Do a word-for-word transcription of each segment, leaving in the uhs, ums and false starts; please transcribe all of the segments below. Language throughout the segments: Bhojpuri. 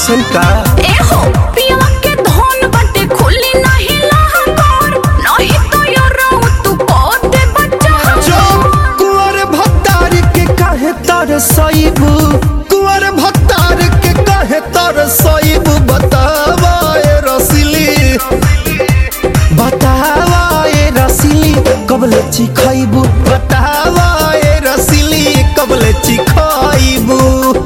ऐसन का ए हो पियवा के धन बाटे खुली नहीं लहंगार नहीं तो यारो तू को दे बच्चा जो कुंवर भत्तार के काहे तर सईबू कुंवर भत्तार के काहे तर सईबू बतावा ए रसीली बतावा ए रसीली कबले चिखैबू बतावा ए रसीली कबले चिखैबू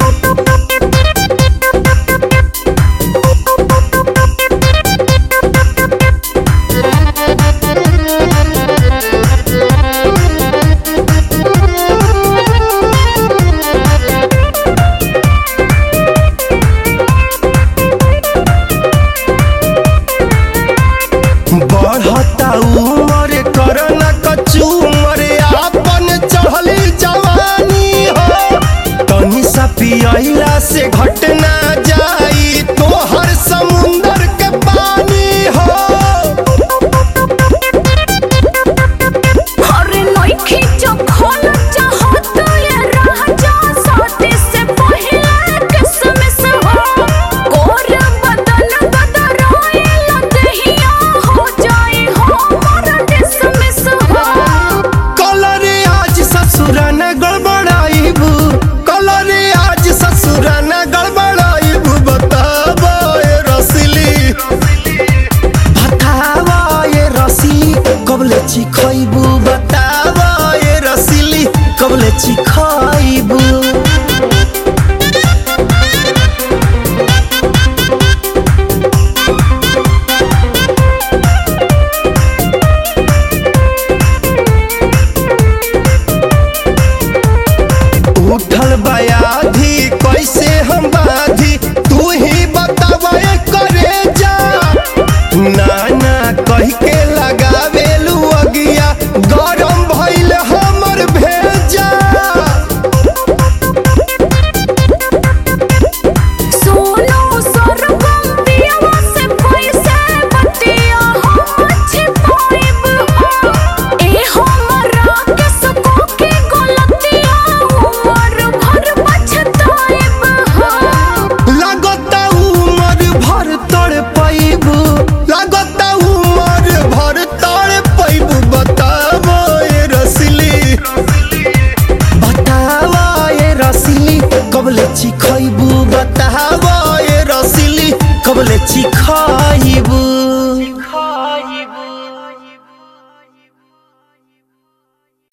बढ़ता उमर करना कचूमर आपन चढ़ली जवानी हो तनी सा पियला से घटना जाई तोहर समुंदर के पानी हो अरे नई खींचो खोल चाहत ये राजा साथी से पहले किसमिस हो गोर बदन बदराए लदहिया हो जाए हो मोर डिसमिस हो कलर आज ससुरान गड़बड़ाईबू कलर आज ससुरान गड़बड़ाईबू बतावा ए रसीली बतावा ए रसीली कबले चिखैबू बतावा ए रसीली कबले चिखैबू उठल बयाधी कैसे हम बाधी तू ही बतावा करे जा नाना कह के लगावेलू अगिया गरम भइल हमर भेजा सोनो सरगम पियवा से पैसे बतिया हम छिपाइब हो ए हमरा के सको के गलतिया उमर भर पछताइब हो लागता उमर भर तड़ पैबू लागता उमर भर तड़ पैबू बतावा ए रसीली बतावा ए रसीली कबले चिखैबू बतावा ए रसीली कबले चिखैबू।